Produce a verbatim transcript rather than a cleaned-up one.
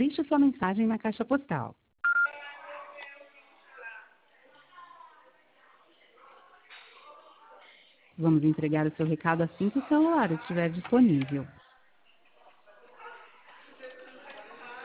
Deixe sua mensagem na caixa postal. Vamos entregar o seu recado assim que o celular estiver disponível.